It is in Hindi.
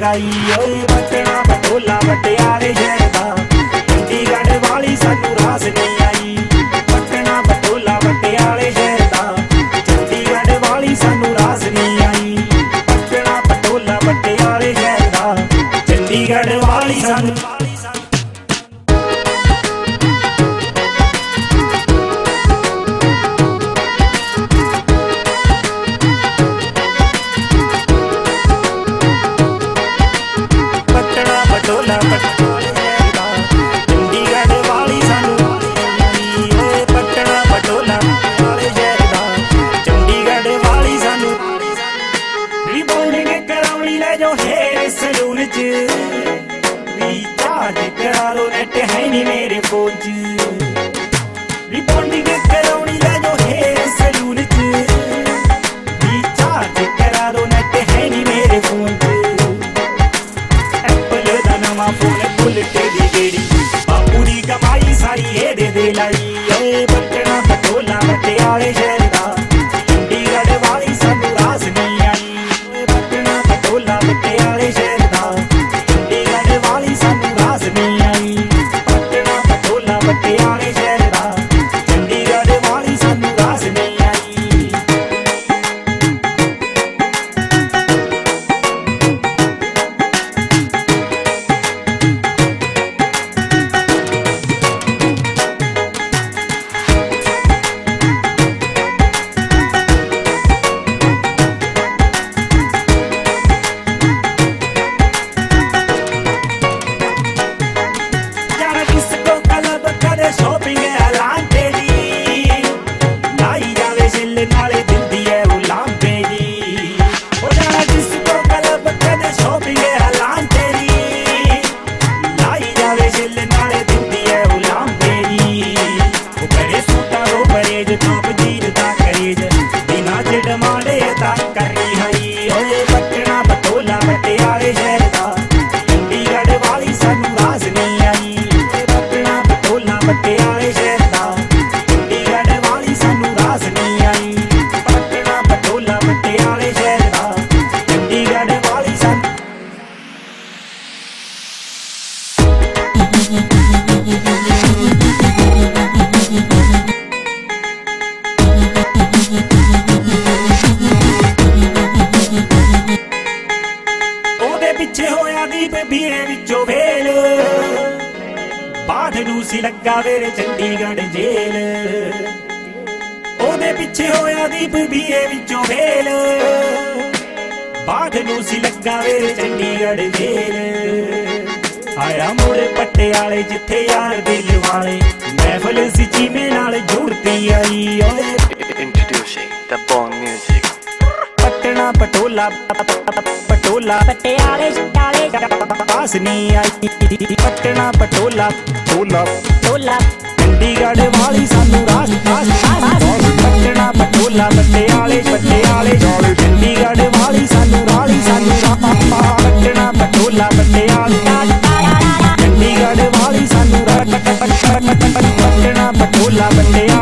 लाई ओए पटना पटोला पटियाले शहर दा चंडीगढ़ वाली सानू रास नहीं आई। पटना पटोला पटियाले शहर दा चंडीगढ़ वाली सानू रास नहीं आई। पटना पटोला पटियाले शहर दा चंडीगढ़ वाली सानू रिचार्ज करा लो नेट है नी मेरे फोन च। रिबॉन्डिंग कराउनी ले जो हेयर सैलून च। रिचार्ज करा लो नेट है नी मेरे फोन च। एप्पल दा नवा फोन बुलेट दी गेड़ी बापू दी कमाई सारी ए दे लाई। ए पटना पटोला पटियाले शहर दा चंडीगढ़ वाली सानू रास नहीं आई। पटना पटोला पटियाले शहर पटियाले शहर दा चंडीगढ़ वाली सानू रास नहीं आई। जाना किसको कलब करे शॉपिंग ऐलान तेरी लाई जावे सिल नाले दिंदी है उलांबे दी। हो जाना जिसको कलब करे शॉपिंग ऐलान तेरी लाई जावे सिल नाले दिंदी है उलांबे दी। वो करे सूटा रो परेज टॉप जीर दा करेज बिना चिड़ मारे दा करनी हई। ओए पटना पटोला पटियाले शहर दा चंडीगढ़ वाली सानू रास नहीं आई। पटना पटोला पटियाले शहर दा चंडीगढ़ वाली सानू रास नहीं आई। पटना पटोला पटियाले शहर दा चंडीगढ़ वाली सानू ओदे पिछे होया दीप भीड़े विचों वेल बाढ़ नू सी लगा वेरे चंडीगढ़ जेल। ओदे पिछे होया दीप भीड़े विचों वेल बाढ़ नू सी लगा वेरे चंडीगढ़ जेल। आया मुड़ पटियाले जिथे यार दिल वाले महफिल सी चीमे नाल जुड़ती आई। ओए Introducing the Bong Music. Patna Patola Patola पटियाले पास नहीं आई। पटना पटोला टोला टोला चंडीगढ़ वाली सानू रास पटना पटोला पटियाले पटियाले चंडीगढ़ वाली सानू पटना पटोला पटियाले चंडीगढ़ वाली सानू पटना पटोला पटियाले